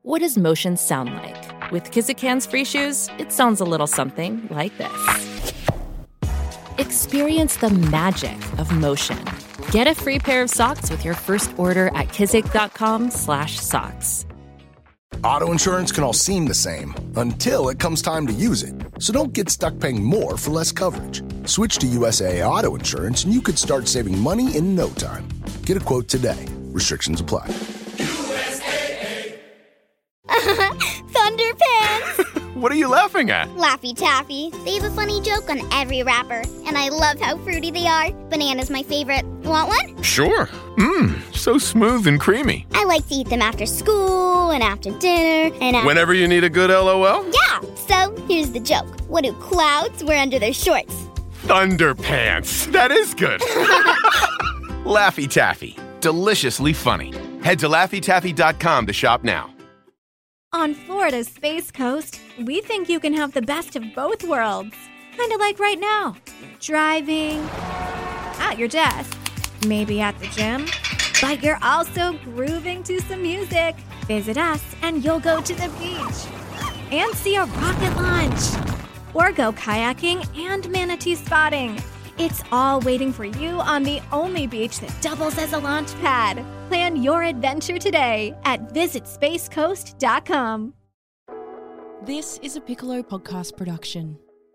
What does motion sound like? With Kizik Hands Free Shoes, it sounds a little something like this. Experience the magic of motion. Get a free pair of socks with your first order at kizik.com/socks. Auto insurance can all seem the same until it comes time to use it. So don't get stuck paying more for less coverage. Switch to USAA Auto Insurance and you could start saving money in no time. Get a quote today. Restrictions apply. USAA. Thunderpants! What are you laughing at? Laffy Taffy. They have a funny joke on every wrapper, and I love how fruity they are. Banana's my favorite. Want one? Sure. So smooth and creamy. I like to eat them after school and after dinner and whenever you need a good LOL? Yeah, so here's the joke. What do clouds wear under their shorts? Thunderpants. That is good. Laffy Taffy. Deliciously funny. Head to LaffyTaffy.com to shop now. On Florida's Space Coast, we think you can have the best of both worlds. Kind of like right now. Driving, at your desk, maybe at the gym, but you're also grooving to some music. Visit us and you'll go to the beach and see a rocket launch. Or go kayaking and manatee spotting. It's all waiting for you on the only beach that doubles as a launch pad. Plan your adventure today at visitspacecoast.com. This is a Piccolo podcast production.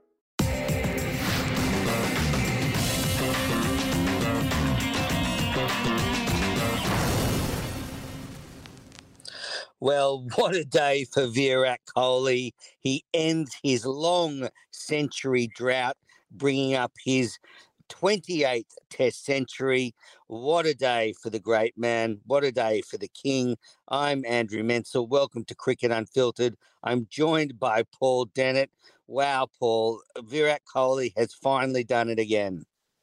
Well, what a day for Virat Kohli. He ends his long century drought, bringing up his 28th Test century. What a day for the great man. What a day for the king. I'm Andrew Menzel. Welcome to Cricket Unfiltered. I'm joined by Paul Dennett. Wow, Paul, Virat Kohli has finally done it again.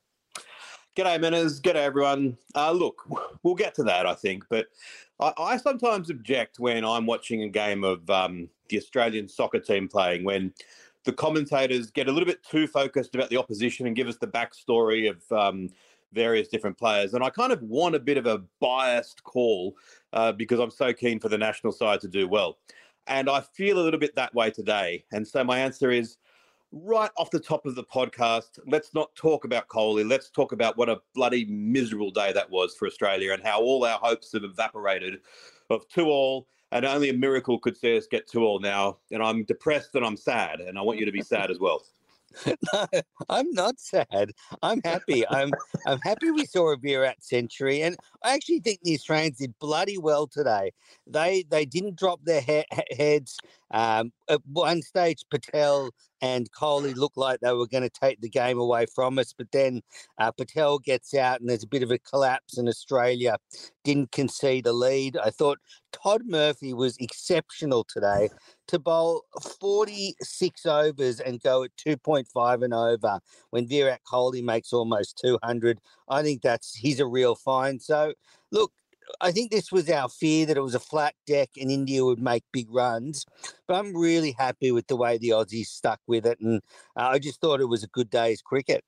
G'day, Menners. G'day, everyone. Look, we'll get to that, I think, but I sometimes object when I'm watching a game of the Australian soccer team playing, when the commentators get a little bit too focused about the opposition and give us the backstory of various different players. And I kind of want a bit of a biased call because I'm so keen for the national side to do well. And I feel a little bit that way today. And so my answer is, right off the top of the podcast, let's not talk about Kohli. Let's talk about what a bloody miserable day that was for Australia and how all our hopes have evaporated of 2-2. And only a miracle could see us get 2-2 now. And I'm depressed and I'm sad. And I want you to be sad as well. No, I'm not sad. I'm happy. I'm happy we saw a Virat century. And I actually think the Australians did bloody well today. They didn't drop their heads. At one stage, Patel and Kohli looked like they were going to take the game away from us. But then Patel gets out and there's a bit of a collapse and Australia didn't concede a lead. I thought Todd Murphy was exceptional today to bowl 46 overs and go at 2.5 and over when Virat Kohli makes almost 200. I think he's a real find. So, look, I think this was our fear that it was a flat deck and India would make big runs. But I'm really happy with the way the Aussies stuck with it. And I just thought it was a good day's cricket.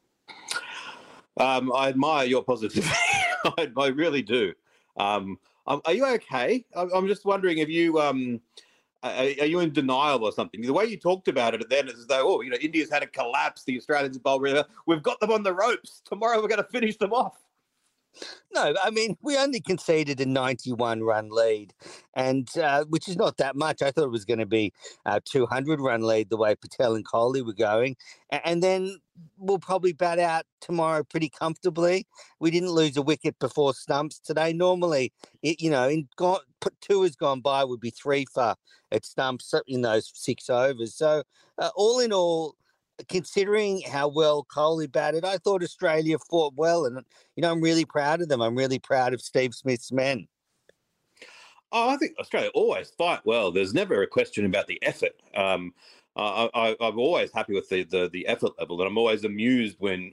I admire your positivity. I really do. Are you okay? I'm just wondering if you are you in denial or something? The way you talked about it then is as though, India's had a collapse. The Australians bowl really well. We've got them on the ropes. Tomorrow we're going to finish them off. No, I mean, we only conceded a 91-run lead, and which is not that much. I thought it was going to be a 200-run lead the way Patel and Kohli were going. And then we'll probably bat out tomorrow pretty comfortably. We didn't lose a wicket before stumps today. Normally, two has gone by would be 3 for at stumps in those 6 overs. So all in all, considering how well Kohli batted, I thought Australia fought well, and I'm really proud of them. I'm really proud of Steve Smith's men. Oh, I think Australia always fight well. There's never a question about the effort. I'm always happy with the effort level, and I'm always bemused when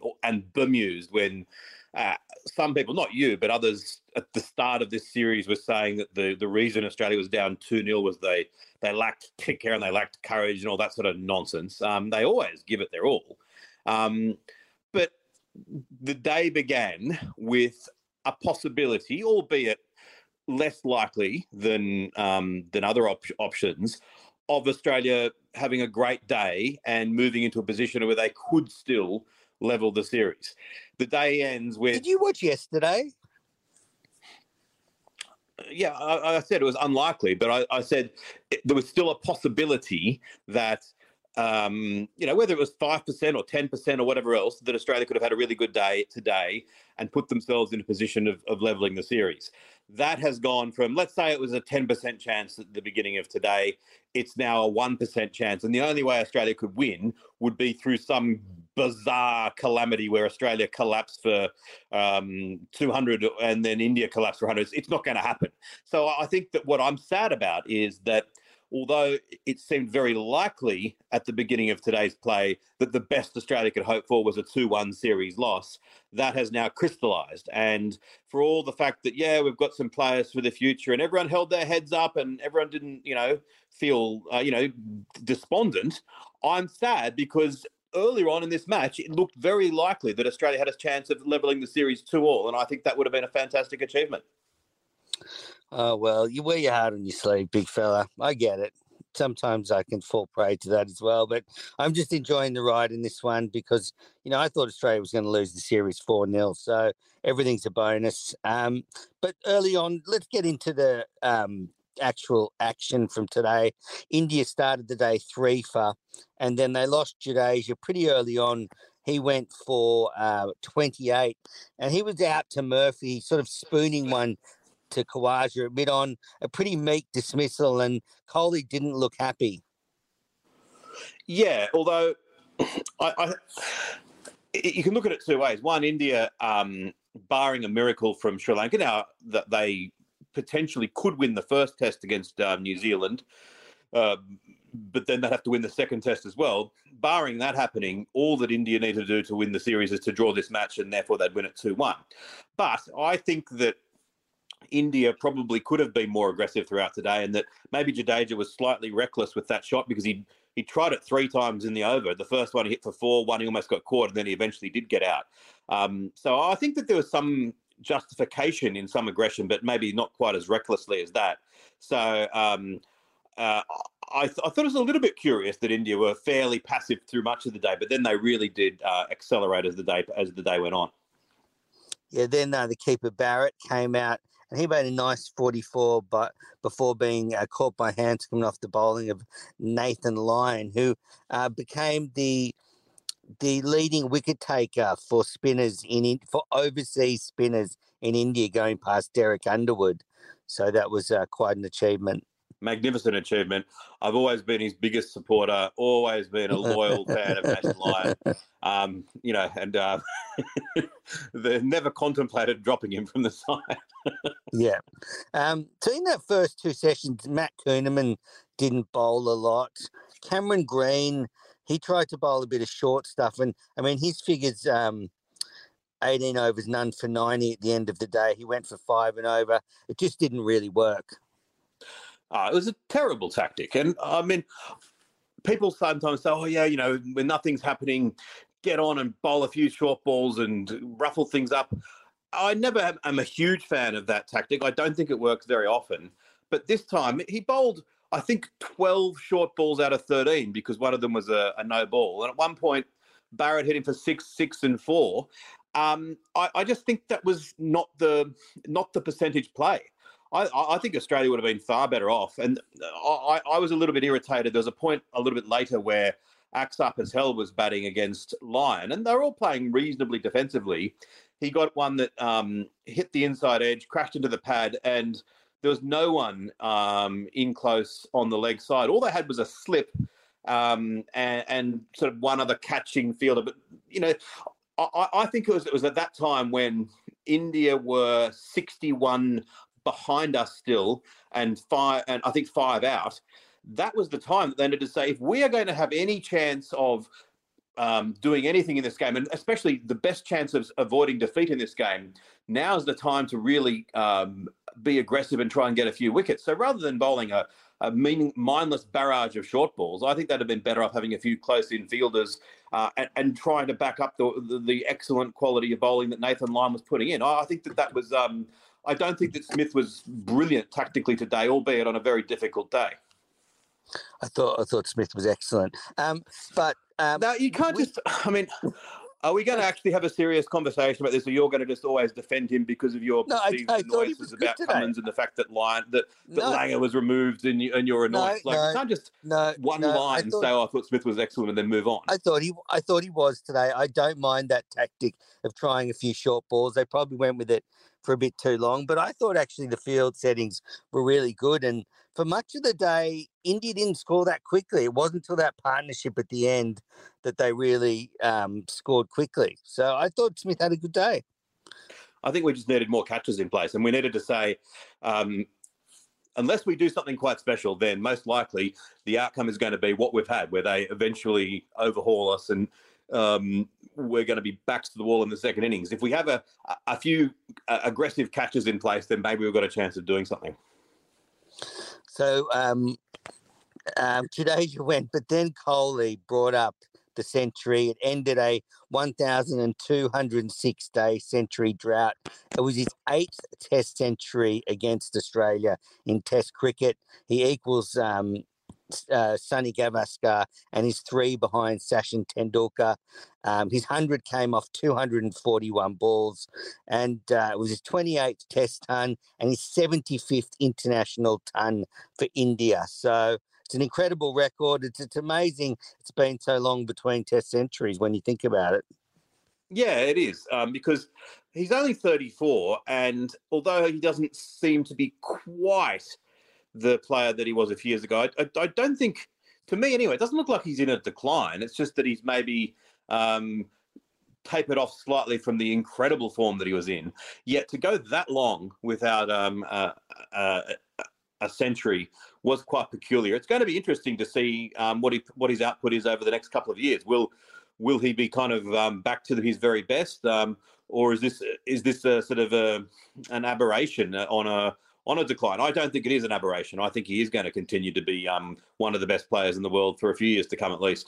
some people, not you, but others at the start of this series were saying that the reason Australia was down 2-0 was they lacked kicker and they lacked courage and all that sort of nonsense. They always give it their all. But the day began with a possibility, albeit less likely than other options of Australia having a great day and moving into a position where they could still level the series. The day ends with... Did you watch yesterday? Yeah, I said it was unlikely, but I said there was still a possibility that, whether it was 5% or 10% or whatever else, that Australia could have had a really good day today and put themselves in a position of levelling the series. That has gone from, let's say it was a 10% chance at the beginning of today, it's now a 1% chance. And the only way Australia could win would be through some bizarre calamity where Australia collapsed for 200 and then India collapsed for 100. It's not going to happen. So I think that what I'm sad about is that although it seemed very likely at the beginning of today's play that the best Australia could hope for was a 2-1 series loss, that has now crystallised. And for all the fact that, we've got some players for the future and everyone held their heads up and everyone didn't, feel, despondent, I'm sad because earlier on in this match, it looked very likely that Australia had a chance of levelling the series 2-2, and I think that would have been a fantastic achievement. Oh, well, you wear your heart on your sleeve, big fella. I get it. Sometimes I can fall prey to that as well, but I'm just enjoying the ride in this one because, I thought Australia was going to lose the series 4-0, so everything's a bonus. But early on, let's get into the actual action from today. India started the day 3-for, and then they lost Jadeja pretty early on. He went for 28, and he was out to Murphy, sort of spooning one to Khawaja at mid-on, a pretty meek dismissal, and Kohli didn't look happy. Yeah, although you can look at it two ways. One, India, barring a miracle from Sri Lanka, now that they potentially could win the first test against New Zealand, but then they'd have to win the second test as well. Barring that happening, all that India need to do to win the series is to draw this match, and therefore they'd win it 2-1. But I think that India probably could have been more aggressive throughout today, and that maybe Jadeja was slightly reckless with that shot because he tried it 3 times in the over. The first one he hit for 4, one he almost got caught, and then he eventually did get out. So I think that there was some justification in some aggression, but maybe not quite as recklessly as that. So I thought it was a little bit curious that India were fairly passive through much of the day, but then they really did accelerate as the day went on. Yeah, then the keeper Barrett came out and he made a nice 44, but before being caught by hands coming off the bowling of Nathan Lyon, who became the leading wicket taker for spinners for overseas spinners in India, going past Derek Underwood. So that was quite an achievement. Magnificent achievement. I've always been his biggest supporter, always been a loyal fan of Nathan Lyon. They never contemplated dropping him from the side. Yeah. So in that first 2 sessions, Matt Kuhneman didn't bowl a lot. Cameron Green, he tried to bowl a bit of short stuff. And, his figures, 18 overs, none for 90 at the end of the day. He went for 5 and over. It just didn't really work. It was a terrible tactic. And, people sometimes say, when nothing's happening, get on and bowl a few short balls and ruffle things up. I never am a huge fan of that tactic. I don't think it works very often. But this time, he bowled, I think, 12 short balls out of 13 because one of them was a no ball. And at one point, Barrett hit him for 6 and 4. I just think that was not the percentage play. I think Australia would have been far better off. And I was a little bit irritated. There was a point a little bit later where Axar Patel was batting against Lyon, and they were all playing reasonably defensively. He got one that hit the inside edge, crashed into the pad, and there was no one in close on the leg side. All they had was a slip and sort of one other catching fielder. But, I think it was at that time when India were 61 behind us still and I think 5 out. That was the time that they needed to say, if we are going to have any chance of doing anything in this game, and especially the best chance of avoiding defeat in this game, now's the time to really be aggressive and try and get a few wickets. So rather than bowling a mindless barrage of short balls, I think they'd have been better off having a few close-in fielders and trying to back up the excellent quality of bowling that Nathan Lyon was putting in. I think that was I don't think that Smith was brilliant tactically today, albeit on a very difficult day. I thought Smith was excellent. But no, you can't just. I mean, are we going to actually have a serious conversation about this, or you're going to just always defend him because of your perceived annoyances about Cummins and the fact that Langer was removed and you're annoyed? You can't just one line and say, "Oh, I thought Smith was excellent," and then move on. I thought he was today. I don't mind that tactic of trying a few short balls. They probably went with it for a bit too long, but I thought actually the field settings were really good. And for much of the day, India didn't score that quickly. It wasn't until that partnership at the end that they really scored quickly. So I thought Smith had a good day. I think we just needed more catches in place, and we needed to say, unless we do something quite special, then most likely the outcome is going to be what we've had, where they eventually overhaul us and we're going to be backs to the wall in the second innings. If we have a few aggressive catches in place, then maybe we've got a chance of doing something. So Jadeja went, but then Kohli brought up the century. It ended a 1,206-day century drought. It was his 8th Test century against Australia in Test cricket. He equals Sunny Gavaskar and is 3 behind Sachin Tendulkar. His 100 came off 241 balls, and it was his 28th Test ton and his 75th international ton for India. So it's an incredible record. It's amazing it's been so long between Test centuries when you think about it. Yeah, it is, because he's only 34, and although he doesn't seem to be quite the player that he was a few years ago, I don't think, to me anyway, it doesn't look like he's in a decline. It's just that he's maybe tapered off slightly from the incredible form that he was in. Yet to go that long without a century was quite peculiar. It's going to be interesting to see what his output is over the next couple of years. Will he be kind of back to his very best, or is this a sort of an aberration on a decline? I don't think it is an aberration. I think he is going to continue to be one of the best players in the world for a few years to come at least.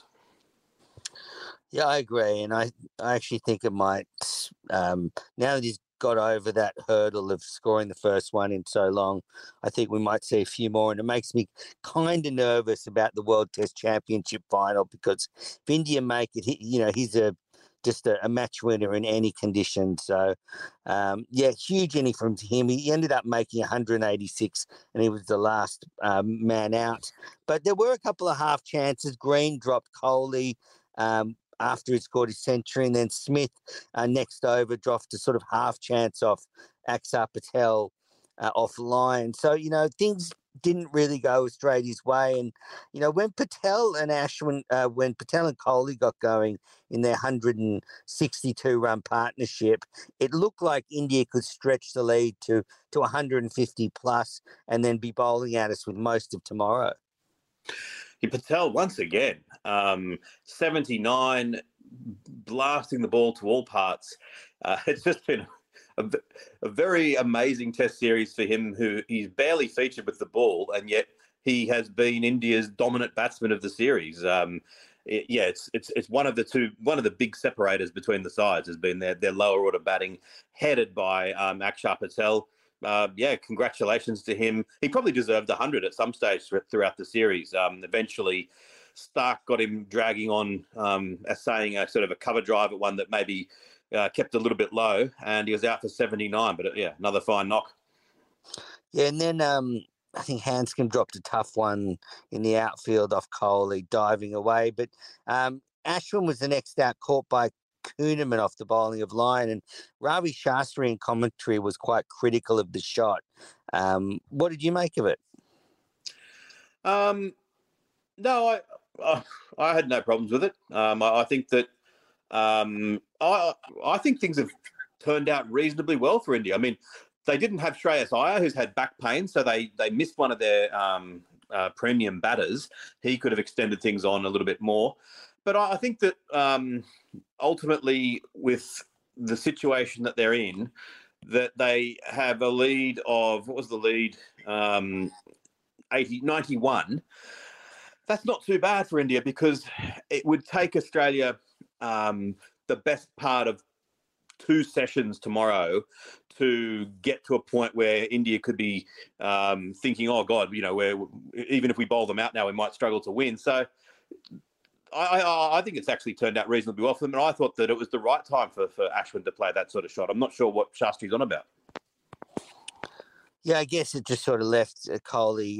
Yeah, I agree. And I actually think it might, now that he's got over that hurdle of scoring the first one in so long, I think we might see a few more. And it makes me kind of nervous about the World Test Championship final, because if India make it, he's just a match winner in any condition. So, huge inning from him. He ended up making 186 and he was the last man out. But there were a couple of half chances. Green dropped Kohli after he scored his century, and then Smith next over dropped a sort of half chance off Axar Patel off line. So, things didn't really go Australia's way. And, when Patel and Kohli got going in their 162-run partnership, it looked like India could stretch the lead to 150 plus and then be bowling at us with most of tomorrow. Patel, once again, 79, blasting the ball to all parts. It's just been a very amazing Test series for him, who he's barely featured with the ball, and yet he has been India's dominant batsman of the series. It's one of the big separators between the sides has been their lower order batting, headed by Axar Patel. Congratulations to him. He probably deserved 100 at some stage throughout the series. Eventually, Stark got him dragging on, saying a sort of a cover drive at one that maybe kept a little bit low, and he was out for 79. But another fine knock. Yeah, and then I think Hanscom dropped a tough one in the outfield off Kohli, diving away. But Ashwin was the next out, caught by Kuhneman off the bowling of line, and Ravi Shastri in commentary was quite critical of the shot. What did you make of it? No, I had no problems with it. I think that I think things have turned out reasonably well for India. I mean, they didn't have Shreyas Iyer, who's had back pain, so they missed one of their premium batters. He could have extended things on a little bit more. But I think that ultimately, with the situation that they're in, that they have a lead of, what was the lead? 91. That's not too bad for India, because it would take Australia the best part of 2 sessions tomorrow to get to a point where India could be thinking, oh, God, even if we bowl them out now, we might struggle to win. So I think it's actually turned out reasonably well for them, and I thought that it was the right time for Ashwin to play that sort of shot. I'm not sure what Shastri's on about. Yeah, I guess it just sort of left Kohli,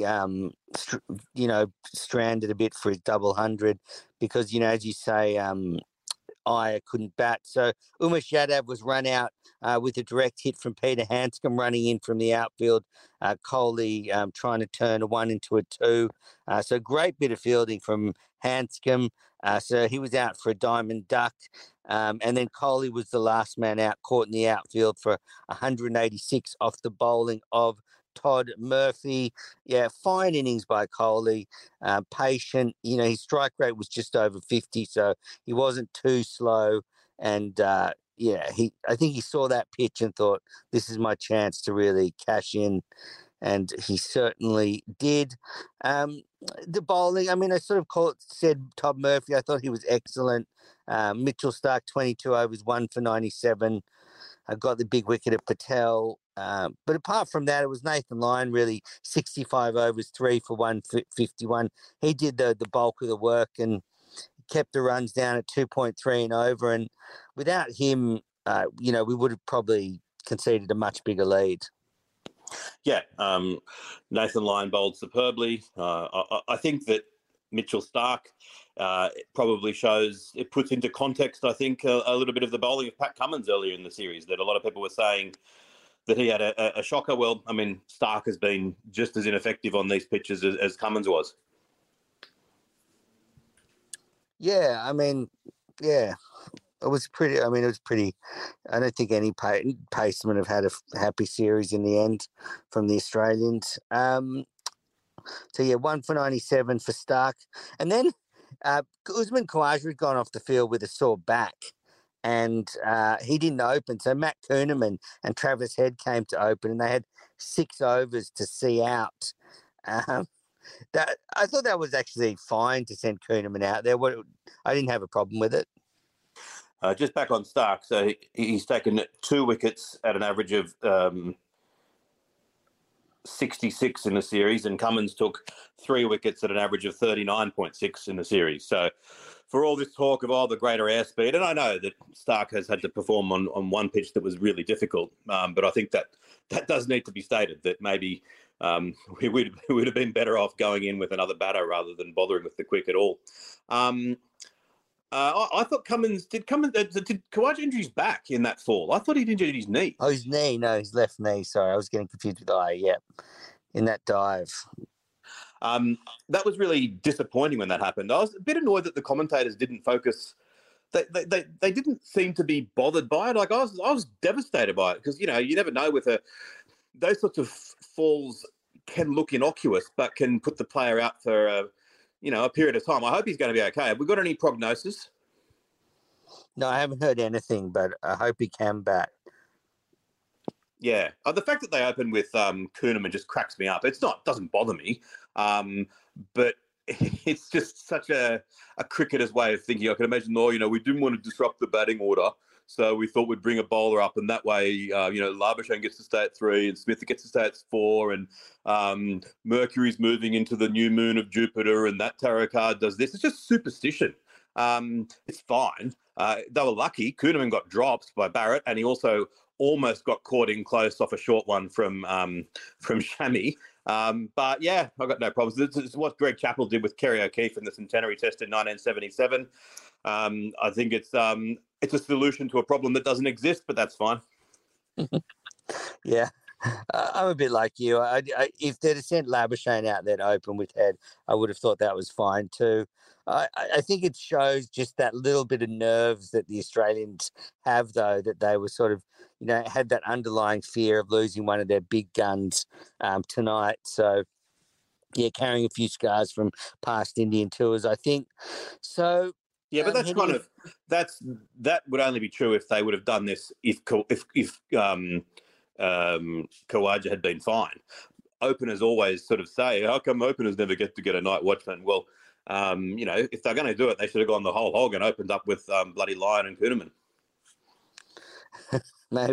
stranded a bit for his double 100 because, as you say, Iyer couldn't bat. So Umesh Yadav was run out with a direct hit from Peter Hanscom running in from the outfield. Kohli trying to turn a 1 into a 2. So great bit of fielding from Hanscom. So he was out for a diamond duck. And then Kohli was the last man out, caught in the outfield for 186 off the bowling of Todd Murphy. Yeah, fine innings by Kohli. Patient. His strike rate was just over 50, so he wasn't too slow. And I think he saw that pitch and thought, this is my chance to really cash in. And he certainly did. The bowling, I sort of said Todd Murphy. I thought he was excellent. Mitchell Starc, 22 overs, 1 for 97. I got the big wicket at Patel. But apart from that, it was Nathan Lyon, really, 65 overs, 3 for 151. He did the bulk of the work and kept the runs down at 2.3 and over. And without him, we would have probably conceded a much bigger lead. Yeah, Nathan Lyon bowled superbly. I think that Mitchell Starc probably it puts into context, I think, a little bit of the bowling of Pat Cummins earlier in the series, that a lot of people were saying that he had a shocker. Well, Starc has been just as ineffective on these pitches as Cummins was. Yeah, it was pretty. It was pretty. I don't think any pacemen have had a happy series in the end from the Australians. So, 1 for 97 for Starc. And then Usman Khawaja had gone off the field with a sore back and he didn't open. So Matt Kuhneman and Travis Head came to open and they had 6 overs to see out. I thought that was actually fine to send Kuhneman out there. I didn't have a problem with it. Just back on Starc, so he's taken 2 wickets at an average of 66 in the series, and Cummins took 3 wickets at an average of 39.6 in the series. So for all this talk of the greater airspeed, and I know that Starc has had to perform on one pitch that was really difficult, but I think that does need to be stated, that maybe we would have been better off going in with another batter rather than bothering with the quick at all. I thought did Khawaja injure his back in that fall? I thought he'd injured his knee. Oh, his knee. No, his left knee. Sorry, I was getting confused with eye. Yeah, in that dive. That was really disappointing when that happened. I was a bit annoyed that the commentators didn't focus. They didn't seem to be bothered by it. Like I was devastated by it because you never know with those sorts of falls can look innocuous but can put the player out for a period of time. I hope he's going to be okay. Have we got any prognosis? No, I haven't heard anything, but I hope he can bat. Yeah. The fact that they opened with Kuhneman just cracks me up. It doesn't bother me, but it's just such a cricketer's way of thinking. I can imagine, we didn't want to disrupt the batting order, so we thought we'd bring a bowler up, and that way, Labuschagne gets to stay at 3, and Smith gets to stay at 4, and Mercury's moving into the new moon of Jupiter, and that tarot card does this. It's just superstition. It's fine. They were lucky. Kuhneman got dropped by Barrett, and he also almost got caught in close off a short one from Shami. But yeah, I've got no problems. This is what Greg Chappell did with Kerry O'Keefe in the Centenary Test in 1977. I think it's a solution to a problem that doesn't exist, but that's fine. Yeah. I'm a bit like you. If they'd have sent Labuschagne out there to open with Head, I would have thought that was fine too. I think it shows just that little bit of nerves that the Australians have, though, that they were sort of, had that underlying fear of losing one of their big guns tonight. So, yeah, carrying a few scars from past Indian tours, I think. So, yeah, but that's that would only be true if they would have done this if Khawaja had been fine. Openers always sort of say, how come openers never get to get a night watchman? Well, if they're going to do it, they should have gone the whole hog and opened up with bloody Lyon and Kuhneman. Maybe.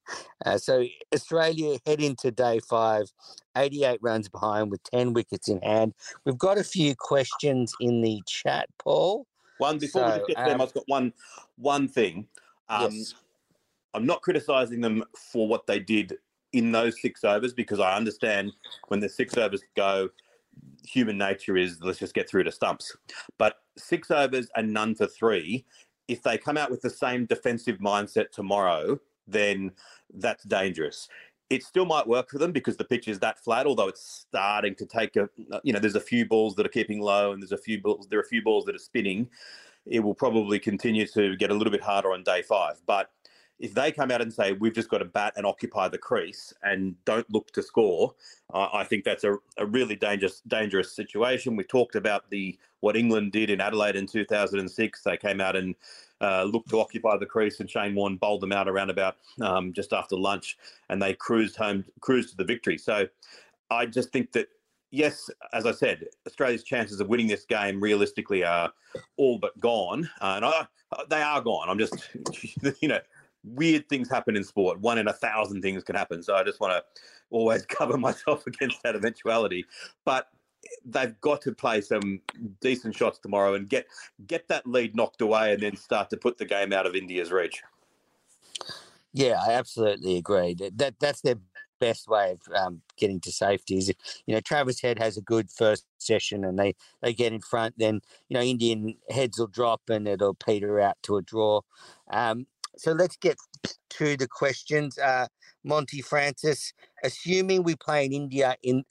So Australia head into day 5, 88 runs behind with 10 wickets in hand. We've got a few questions in the chat, Paul. Before we just get to them, I've got one thing. Yes. I'm not criticising them for what they did in those 6 overs, because I understand when the 6 overs go, human nature is let's just get through to stumps. But 6 overs and none for 3, if they come out with the same defensive mindset tomorrow, then that's dangerous. It still might work for them because the pitch is that flat, although it's starting to take there's a few balls that are keeping low and there are a few balls that are spinning. It will probably continue to get a little bit harder on day 5. But if they come out and say, we've just got to bat and occupy the crease and don't look to score, I think that's a really dangerous situation. We talked about what England did in Adelaide in 2006. They came out and looked to occupy the crease, and Shane Warne bowled them out around about just after lunch, and they cruised to the victory. So I just think that, yes, as I said, Australia's chances of winning this game realistically are all but gone. And they are gone. I'm just, weird things happen in sport. 1 in 1,000 things can happen. So I just want to always cover myself against that eventuality. But they've got to play some decent shots tomorrow and get that lead knocked away and then start to put the game out of India's reach. Yeah, I absolutely agree. That's their best way of getting to safety. Is Travis Head has a good first session and they get in front, then Indian heads will drop and it'll peter out to a draw. So let's get to the questions. Monty Francis, assuming we play India in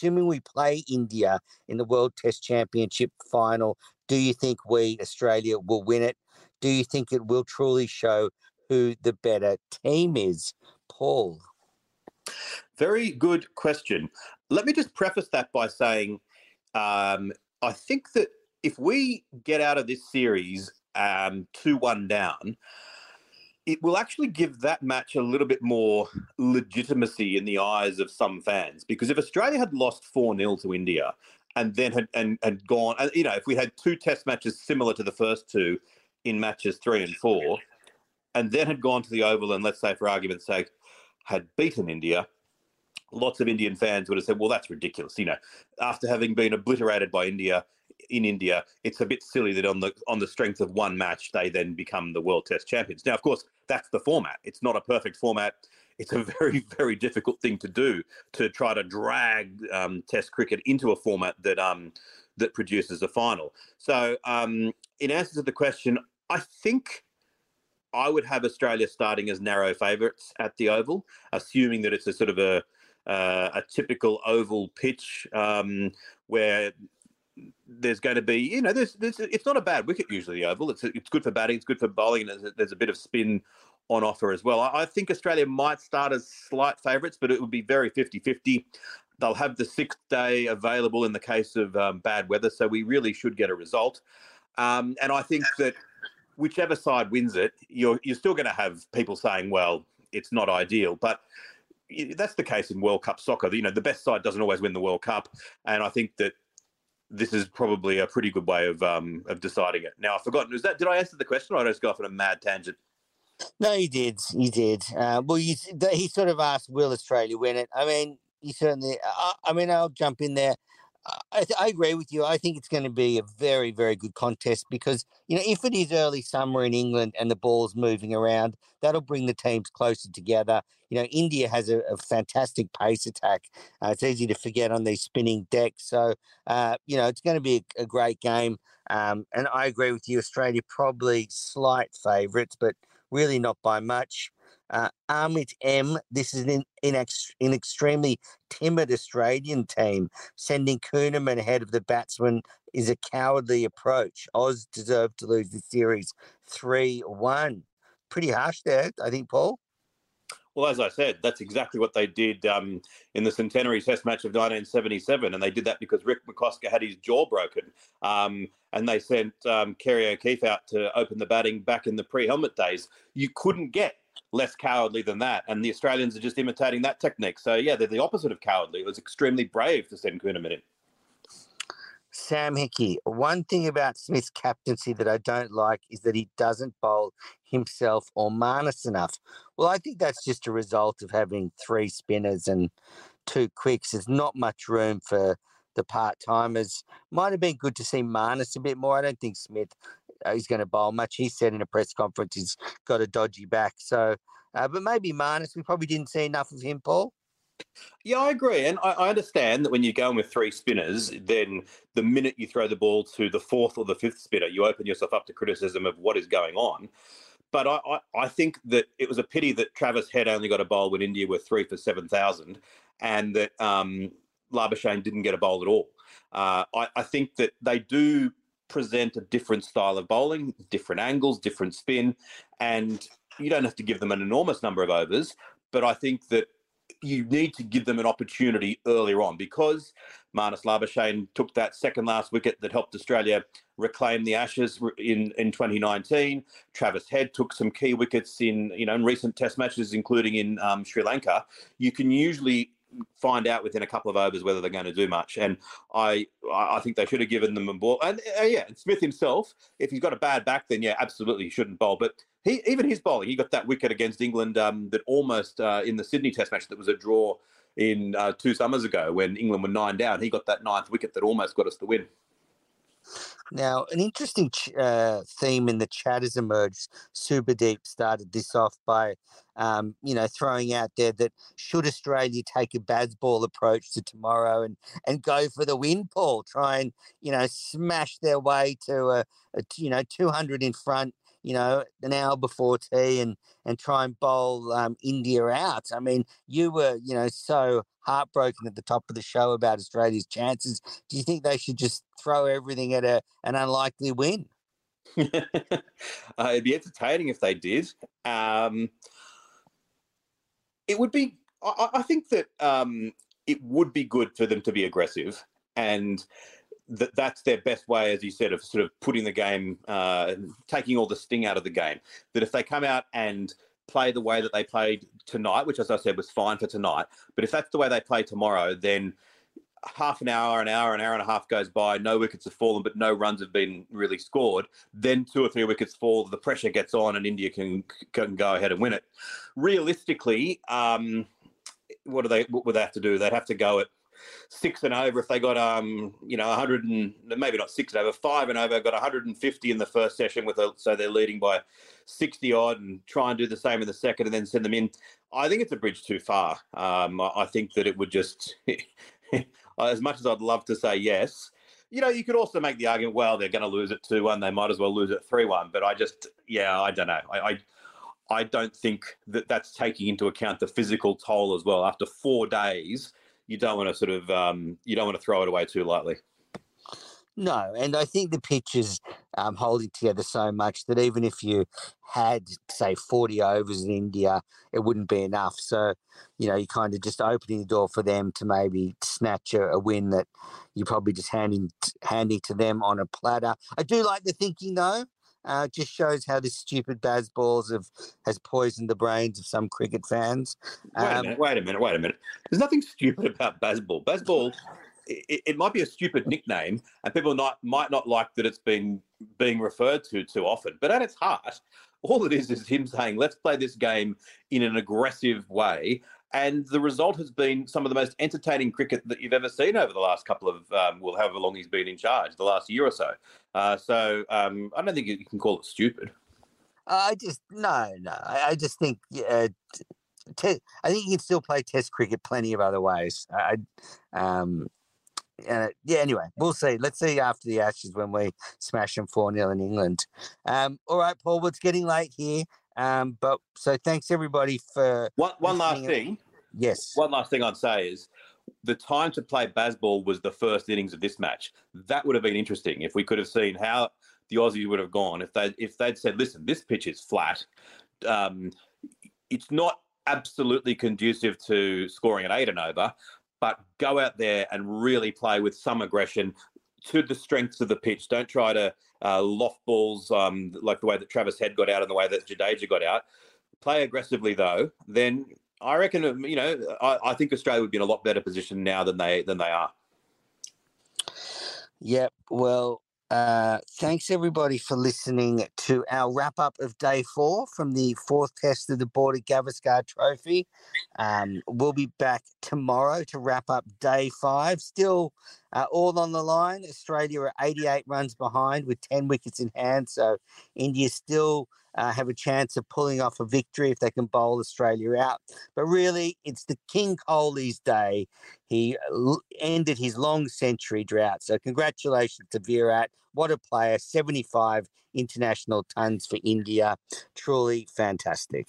the World Test Championship final, do you think Australia will win it? Do you think it will truly show who the better team is? Paul. Very good question. Let me just preface that by saying I think that if we get out of this series 2-1 down, it will actually give that match a little bit more legitimacy in the eyes of some fans. Because if Australia had lost 4-0 to India and then had gone, if we had 2 test matches similar to the first 2 in matches 3 and 4, and then had gone to the Oval and, let's say for argument's sake, had beaten India, lots of Indian fans would have said, well, that's ridiculous. After having been obliterated by India in India, it's a bit silly that on the strength of one match, they then become the World Test champions. Now, of course, that's the format. It's not a perfect format. It's a very, very difficult thing to do, to try to drag Test cricket into a format that produces a final. So in answer to the question, I think I would have Australia starting as narrow favourites at the Oval, assuming that it's a sort of a typical Oval pitch where there's going to be, it's not a bad wicket usually, the Oval. It's good for batting, it's good for bowling, and there's a bit of spin on offer as well. I think Australia might start as slight favourites, but it would be very 50-50. They'll have the 6th day available in the case of bad weather, so we really should get a result. And I think that whichever side wins it, you're still going to have people saying, well, it's not ideal. But that's the case in World Cup soccer. The best side doesn't always win the World Cup. And I think that this is probably a pretty good way of deciding it. Now, I've forgotten, did I answer the question, or did I just go off on a mad tangent? No, you did. You did. He sort of asked, will Australia win it? I mean, you certainly, I'll jump in there. I agree with you. I think it's going to be a very, very good contest because, if it is early summer in England and the ball's moving around, that'll bring the teams closer together. India has a fantastic pace attack. It's easy to forget on these spinning decks. So, it's going to be a great game. And I agree with you. Australia probably slight favourites, but really not by much. Amit M, this is an extremely timid Australian team. Sending Kuhnemann ahead of the batsman is a cowardly approach. Oz deserved to lose the series 3-1. Pretty harsh there, I think, Paul. Well, as I said, that's exactly what they did in the centenary Test match of 1977, and they did that because Rick McCosker had his jaw broken. And they sent Kerry O'Keefe out to open the batting back in the pre-helmet days. You couldn't get less cowardly than that, and the Australians are just imitating that technique. So, yeah, they're the opposite of cowardly. It was extremely brave to send Kuhnemann in. Sam Hickey, one thing about Smith's captaincy that I don't like is that he doesn't bowl himself or Marnus enough. Well, I think that's just a result of having 3 spinners and 2 quicks. There's not much room for the part-timers. Might have been good to see Marnus a bit more. I don't think Smith is going to bowl much. He said in a press conference he's got a dodgy back. So, but maybe Marnus, we probably didn't see enough of him, Paul. Yeah, I agree. And I understand that when you're going with 3 spinners, then the minute you throw the ball to the 4th or the 5th spinner, you open yourself up to criticism of what is going on. But I think that it was a pity that Travis Head only got a bowl when India were 3 for 7,000 and that Labuschagne didn't get a bowl at all. I think that they do present a different style of bowling, different angles, different spin, and you don't have to give them an enormous number of overs, but I think that you need to give them an opportunity earlier on because Marnus Labuschagne took that second last wicket that helped Australia reclaim the Ashes in 2019. Travis Head took some key wickets in recent Test matches, including in Sri Lanka. You can usually find out within a couple of overs whether they're going to do much, and I think they should have given them a ball. And Smith himself, if he's got a bad back, then absolutely he shouldn't bowl. But even his bowling, he got that wicket against England that almost in the Sydney Test match that was a draw in 2 summers ago when England were 9 down. He got that 9th wicket that almost got us the win. Now, an interesting theme in the chat has emerged. Superdeep started this off by, throwing out there that should Australia take a Bazball approach to tomorrow and go for the win, Paul, try and, smash their way to a 200 in front, an hour before tea and try and bowl India out. I mean, you were, so heartbroken at the top of the show about Australia's chances. Do you think they should just throw everything at an unlikely win? It'd be entertaining if they did. It would be. I think that it would be good for them to be aggressive, and that's their best way, as you said, of sort of putting the game, taking all the sting out of the game. That if they come out and play the way that they played tonight, which, as I said, was fine for tonight, but if that's the way they play tomorrow, then half an hour and a half goes by, no wickets have fallen, but no runs have been really scored. Then 2 or 3 wickets fall, the pressure gets on, and India can go ahead and win it. Realistically, what would they have to do? They'd have to go at 6 and over if they got 100 and maybe not 6 and over, 5 and over, got 150 in the first session so they're leading by 60 odd, and try and do the same in the second and then send them in. I think it's a bridge too far. I think that it would just as much as I'd love to say yes, you could also make the argument, well, they're going to lose it 2-1, they might as well lose it 3-1, but I don't know. I don't think that that's taking into account the physical toll as well. After 4 days, you don't want to throw it away too lightly. No, and I think the pitch is holding together so much that even if you had, say, 40 overs in India, it wouldn't be enough. So, you're kind of just opening the door for them to maybe snatch a win that you're probably just handing to them on a platter. I do like the thinking, though. It just shows how this stupid Bazballs has poisoned the brains of some cricket fans. Wait a minute. There's nothing stupid about Bazball. Bazball, it might be a stupid nickname, and people might not like that it's being referred to too often. But at its heart, all it is him saying, let's play this game in an aggressive way. And the result has been some of the most entertaining cricket that you've ever seen over the last couple of, however long he's been in charge, the last year or so. So I don't think you can call it stupid. I just think I think you can still play Test cricket plenty of other ways. Anyway, we'll see. Let's see after the Ashes when we smash them 4-0 in England. All right, Paul, well, it's getting late here. But so thanks everybody for one last thing. Yes. One last thing I'd say is the time to play Bazball was the first innings of this match. That would have been interesting if we could have seen how the Aussies would have gone if they'd said, listen, this pitch is flat. It's not absolutely conducive to scoring an 8 and over, but go out there and really play with some aggression to the strengths of the pitch. Don't try to loft balls like the way that Travis Head got out and the way that Jadeja got out. Play aggressively, though. Then I reckon, I think Australia would be in a lot better position now than they are. Yep. Well, thanks everybody for listening to our wrap up of day 4 from the 4th test of the Border Gavaskar Trophy. We'll be back tomorrow to wrap up day 5. Still all on the line. Australia are 88 runs behind with 10 wickets in hand. So India still have a chance of pulling off a victory if they can bowl Australia out. But really, it's the King Kohli's day. He ended his long century drought. So congratulations to Virat. What a player. 75 international tons for India. Truly fantastic.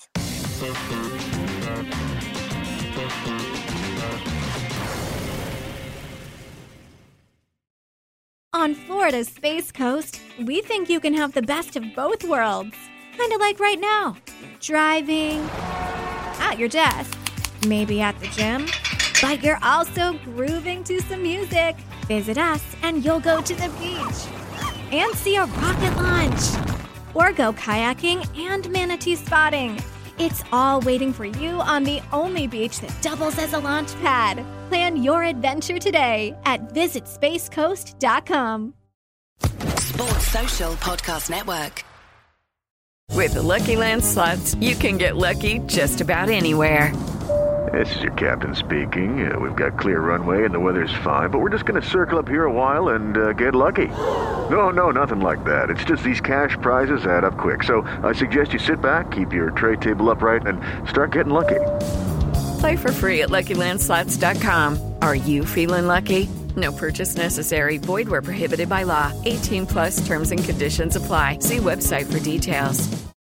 On Florida's Space Coast, we think you can have the best of both worlds. Kind of like right now. Driving, at your desk, maybe at the gym, but you're also grooving to some music. Visit us and you'll go to the beach and see a rocket launch, or go kayaking and manatee spotting. It's all waiting for you on the only beach that doubles as a launch pad. Plan your adventure today at visitspacecoast.com. Sports Social Podcast Network. With the Lucky Land Slots, you can get lucky just about anywhere. This is your captain speaking. We've got clear runway and the weather's fine, but we're just going to circle up here a while and get lucky. No, nothing like that. It's just these cash prizes add up quick. So I suggest you sit back, keep your tray table upright, and start getting lucky. Play for free at LuckyLandSlots.com. Are you feeling lucky? No purchase necessary. Void where prohibited by law. 18+ terms and conditions apply. See website for details.